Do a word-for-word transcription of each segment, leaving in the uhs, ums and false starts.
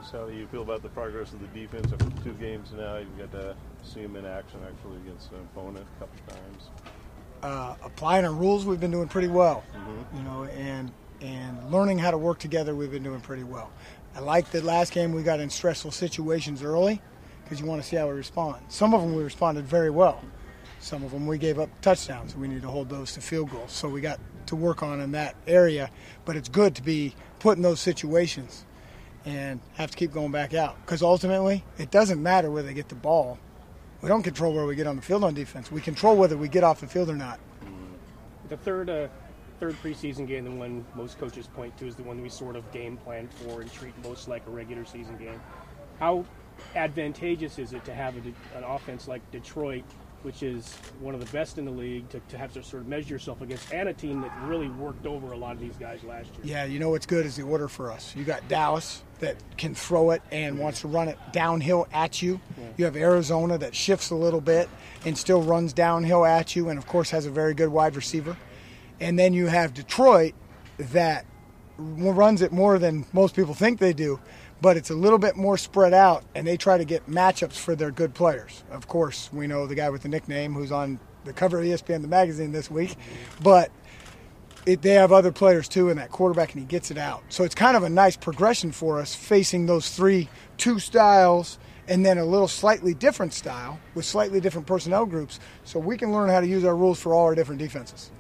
Just how do you feel about the progress of the defense after two games now? You've got to see them in action actually against an opponent a couple times. Uh, applying our rules, we've been doing pretty well. Mm-hmm. You know, and and learning how to work together, we've been doing pretty well. I like the last game we got in stressful situations early because you want to see how we respond. Some of them we responded very well. Some of them we gave up touchdowns, and we need to hold those to field goals. So we got to work on in that area. But it's good to be put in those situations and have to keep going back out because ultimately it doesn't matter where they get the ball. We don't control where we get on the field on defense. We control whether we get off the field or not. The third uh, third preseason game, the one most coaches point to, is the one we sort of game plan for and treat most like a regular season game. How advantageous is it to have a, an offense like Detroit, which is one of the best in the league, to, to have to sort of measure yourself against, and a team that really worked over a lot of these guys last year? Yeah, you know what's good is the order for us. You got Dallas that can throw it and wants to run it downhill at you. Yeah. You have Arizona that shifts a little bit and still runs downhill at you and, of course, has a very good wide receiver. And then you have Detroit that runs it more than most people think they do, but it's a little bit more spread out, and they try to get matchups for their good players. Of course, we know the guy with the nickname who's on the cover of E S P N, the magazine this week, but it, they have other players too in that quarterback, and he gets it out. So it's kind of a nice progression for us facing those three, two styles, and then a little slightly different style with slightly different personnel groups, so we can learn how to use our rules for all our different defenses.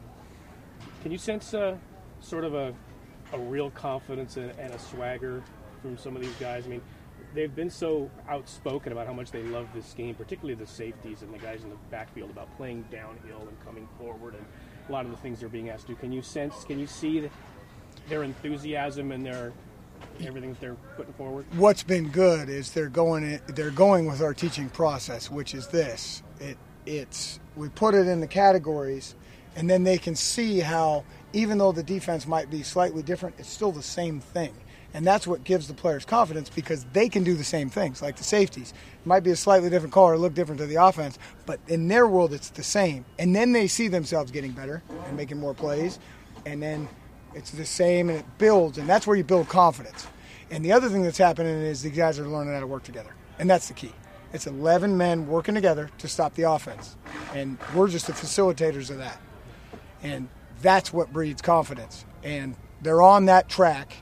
Can you sense uh, sort of a, a real confidence and, and a swagger from some of these guys? I mean, they've been so outspoken about how much they love this game, particularly the safeties and the guys in the backfield, about playing downhill and coming forward and a lot of the things they're being asked to do. Can you sense, can you see their enthusiasm and their everything that they're putting forward? What's been good is they're going they're going with our teaching process, which is this. It it's we put it in the categories, and then they can see how even though the defense might be slightly different, it's still the same thing. And that's what gives the players confidence because they can do the same things, like the safeties. It might be a slightly different call or look different to the offense, but in their world it's the same. And then they see themselves getting better and making more plays, and then it's the same and it builds, and that's where you build confidence. And the other thing that's happening is the guys are learning how to work together, and that's the key. It's eleven men working together to stop the offense, and we're just the facilitators of that. And that's what breeds confidence. And they're on that track,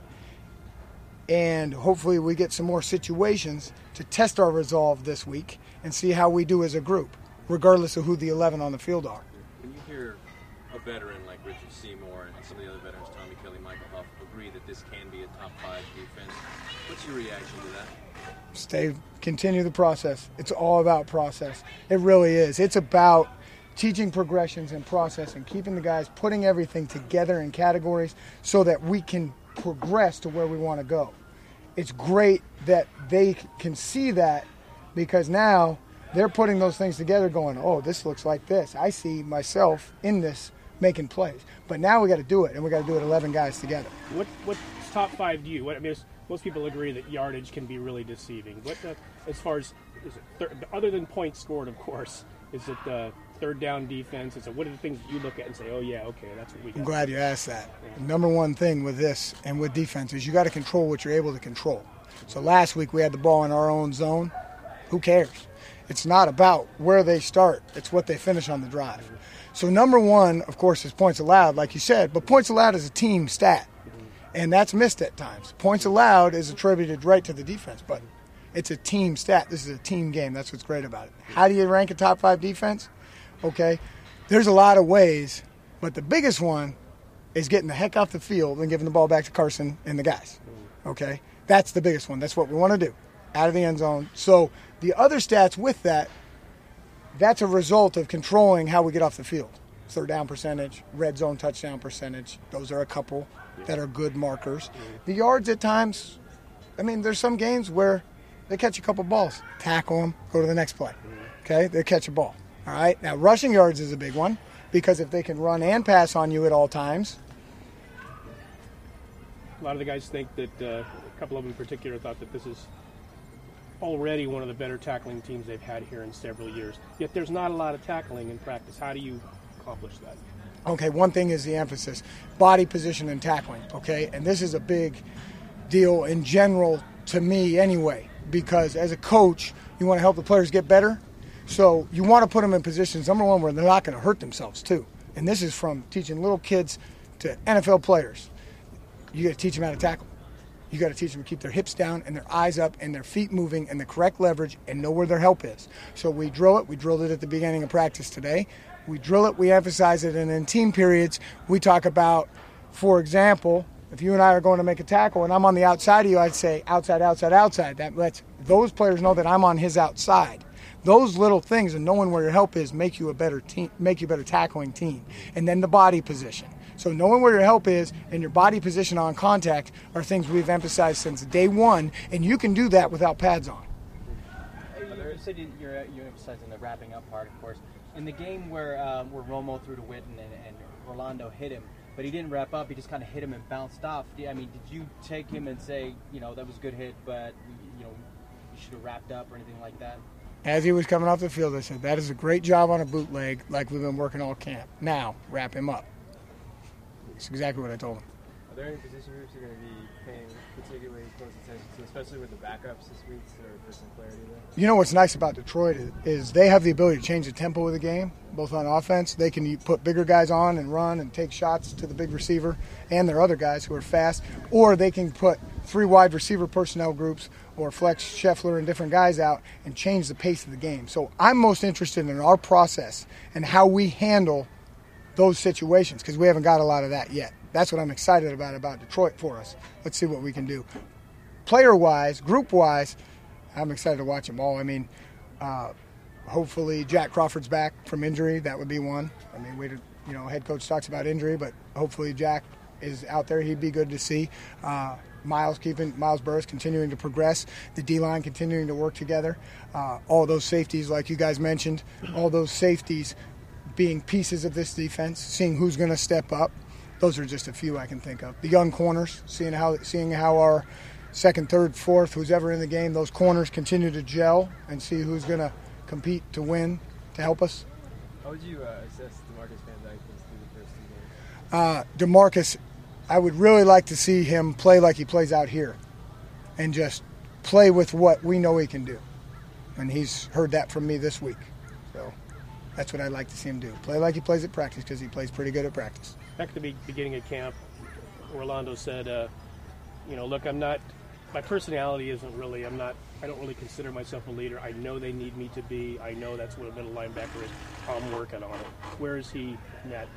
and hopefully we get some more situations to test our resolve this week and see how we do as a group, regardless of who the eleven on the field are. When you hear a veteran like Richard Seymour and some of the other veterans, Tommy Kelly, Michael Huff, agree that this can be a top five defense, what's your reaction to that? Stay, continue the process. It's all about process. It really is. It's about teaching progressions and process and keeping the guys, putting everything together in categories so that we can progress to where we want to go. It's great that they can see that because now they're putting those things together going, oh, this looks like this. I see myself in this making plays. But now we got to do it, and we got to do it eleven guys together. What what top five do you? What, I mean, most people agree that yardage can be really deceiving. What uh, as far as is it thir- other than points scored, of course, is it uh, third down defense? Is it what are the things that you look at and say, oh yeah, okay, that's what we got? I'm glad you asked that. The number one thing with this and with defense is you got to control what you're able to control. So last week we had the ball in our own zone. Who cares? It's not about where they start. It's what they finish on the drive. So number one, of course, is points allowed, like you said, but points allowed is a team stat, and that's missed at times. Points allowed is attributed right to the defense, but it's a team stat. This is a team game. That's what's great about it. How do you rank a top five defense? Okay, there's a lot of ways, but the biggest one is getting the heck off the field and giving the ball back to Carson and the guys. Okay, that's the biggest one. That's what we want to do, out of the end zone. So the other stats with that, that's a result of controlling how we get off the field. Third down percentage, red zone touchdown percentage. Those are a couple that are good markers. The yards at times, I mean, there's some games where they catch a couple balls, tackle them, go to the next play. Okay, they catch a ball. All right, now rushing yards is a big one because if they can run and pass on you at all times. A lot of the guys think that, uh, a couple of them in particular thought that this is already one of the better tackling teams they've had here in several years. Yet there's not a lot of tackling in practice. How do you accomplish that? Okay, one thing is the emphasis, body position and tackling, okay? And this is a big deal in general to me anyway, because as a coach, you want to help the players get better. So you want to put them in positions, number one, where they're not going to hurt themselves too. And this is from teaching little kids to N F L players. You got to teach them how to tackle. You got to teach them to keep their hips down and their eyes up and their feet moving and the correct leverage and know where their help is. So we drill it. We drilled it at the beginning of practice today. We drill it. We emphasize it. And in team periods, we talk about, for example, if you and I are going to make a tackle and I'm on the outside of you, I'd say outside, outside, outside. That lets those players know that I'm on his outside. Those little things and knowing where your help is make you a better team, make you a better tackling team. And then the body position. So knowing where your help is and your body position on contact are things we've emphasized since day one, and you can do that without pads on. You said you're, you're emphasizing the wrapping up part, of course. In the game where um, where Romo threw to Witten and, and Orlando hit him, but he didn't wrap up, he just kind of hit him and bounced off. I mean, did you take him and say, you know, that was a good hit, but, you know, you should have wrapped up or anything like that? As he was coming off the field, I said, that is a great job on a bootleg like we've been working all camp. Now, wrap him up. That's exactly what I told him. Are there any position groups you're going to be paying particularly close attention to, especially with the backups this week, for some clarity there? You know what's nice about Detroit is, is they have the ability to change the tempo of the game, both on offense. They can put bigger guys on and run and take shots to the big receiver and their other guys who are fast, or they can put three wide receiver personnel groups or flex Scheffler and different guys out and change the pace of the game. So I'm most interested in our process and how we handle those situations, because we haven't got a lot of that yet. That's what I'm excited about about Detroit for us. Let's see what we can do. Player-wise, group-wise, I'm excited to watch them all. I mean, uh, hopefully Jack Crawford's back from injury. That would be one. I mean, we, you know, head coach talks about injury, but hopefully Jack is out there. He'd be good to see. Uh, Miles keeping Miles Burris continuing to progress. The D-line continuing to work together. Uh, all those safeties, like you guys mentioned, all those safeties being pieces of this defense, seeing who's going to step up. Those are just a few I can think of. The young corners, seeing how seeing how our second, third, fourth, who's ever in the game, those corners continue to gel and see who's going to compete to win to help us. How would you uh, assess DeMarcus Van Dyke through the first two games? Uh, DeMarcus, I would really like to see him play like he plays out here and just play with what we know he can do. And he's heard that from me this week. So that's what I'd like to see him do. Play like he plays at practice, because he plays pretty good at practice. Back at the be- beginning of camp, Orlando said, uh, you know, look, I'm not, my personality isn't really, I'm not, I don't really consider myself a leader. I know they need me to be. I know that's what a middle linebacker is. I'm working on it. Where is he in that?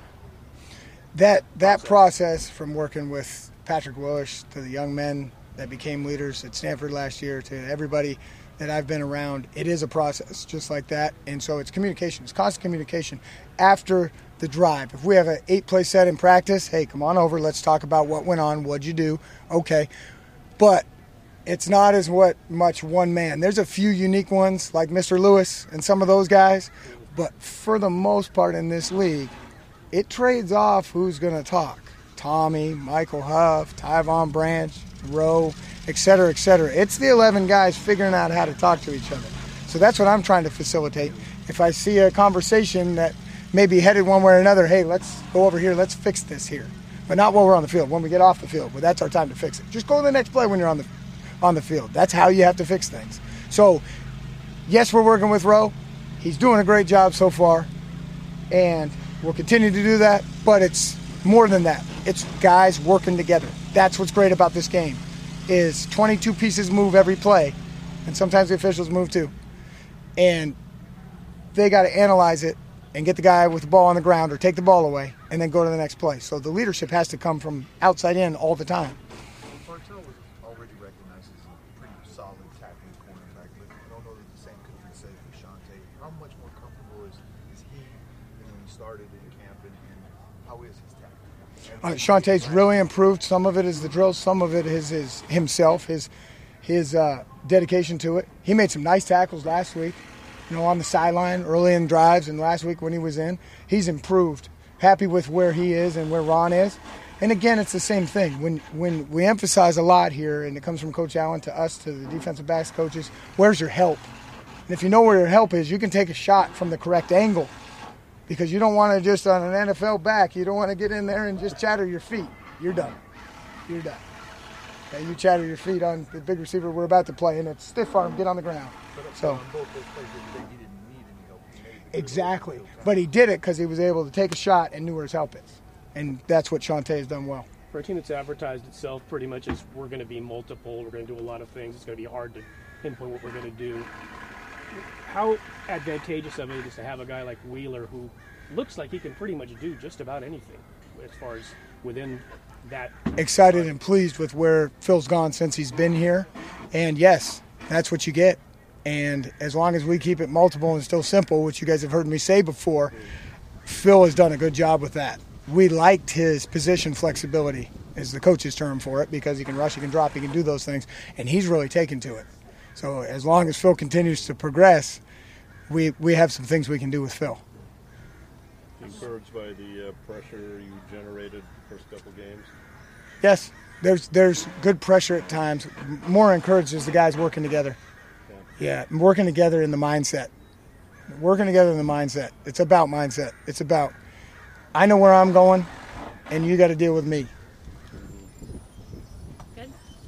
That, that process from working with Patrick Willis to the young men that became leaders at Stanford last year to everybody that I've been around, it is a process just like that. And so it's communication. It's constant communication after the drive. If we have an eight-play set in practice, hey, come on over. Let's talk about what went on. What'd you do? Okay. But it's not as what much one man. There's a few unique ones like Mister Lewis and some of those guys. But for the most part in this league, it trades off who's going to talk. Tommy, Michael Huff, Tyvon Branch, Rowe, et cetera, et cetera. It's the eleven guys figuring out how to talk to each other. So that's what I'm trying to facilitate. If I see a conversation that may be headed one way or another, hey, let's go over here, let's fix this here. But not while we're on the field, when we get off the field. But that's our time to fix it. Just go to the next play when you're on the on the field. That's how you have to fix things. So, yes, we're working with Rowe. He's doing a great job so far. And we'll continue to do that. But it's more than that. It's guys working together. That's what's great about this game, is twenty-two pieces move every play. And sometimes the officials move too. And they got to analyze it and get the guy with the ball on the ground or take the ball away and then go to the next play. So the leadership has to come from outside in all the time. Partel was already recognized as a pretty solid tackling cornerback, but I don't know that the same could be said for Shante. How much more comfortable is, is he than when he started in camp, and, and how is his tackling? Uh, Shantae's really improved. Some of it is the drills, some of it is his himself, his his uh, dedication to it. He made some nice tackles last week, you know, on the sideline early in drives, and last week when he was in, he's improved. Happy with where he is and where Ron is. And again, it's the same thing. When when we emphasize a lot here, and it comes from Coach Allen to us, to the defensive backs coaches, where's your help? And if you know where your help is, you can take a shot from the correct angle, because you don't want to just, on an N F L back, you don't want to get in there and just chatter your feet. You're done. You're done. Okay, you chatter your feet on the big receiver we're about to play, and it's stiff arm, get on the ground. But So on both those plays yesterday, he didn't need any help. He made the exactly, field time. but he did it because he was able to take a shot and knew where his help is, and that's what Shante has done well. For a team that's advertised itself pretty much as we're going to be multiple, we're going to do a lot of things, it's going to be hard to pinpoint what we're going to do. How advantageous of it is to have a guy like Wheeler who looks like he can pretty much do just about anything as far as within that. Excited and pleased with where Phil's gone since he's been here, and yes, that's what you get. And as long as we keep it multiple and still simple, which you guys have heard me say before, Phil has done a good job with that. We liked his position flexibility, is the coach's term for it, because he can rush, he can drop, he can do those things, and he's really taken to it. So as long as Phil continues to progress, we we have some things we can do with Phil. Encouraged by the uh, pressure you generated the first couple games. Yes, there's there's good pressure at times. More encouraged is the guys working together. Yeah, and working together in the mindset. Working together in the mindset. It's about mindset. It's about, I know where I'm going, and you got to deal with me.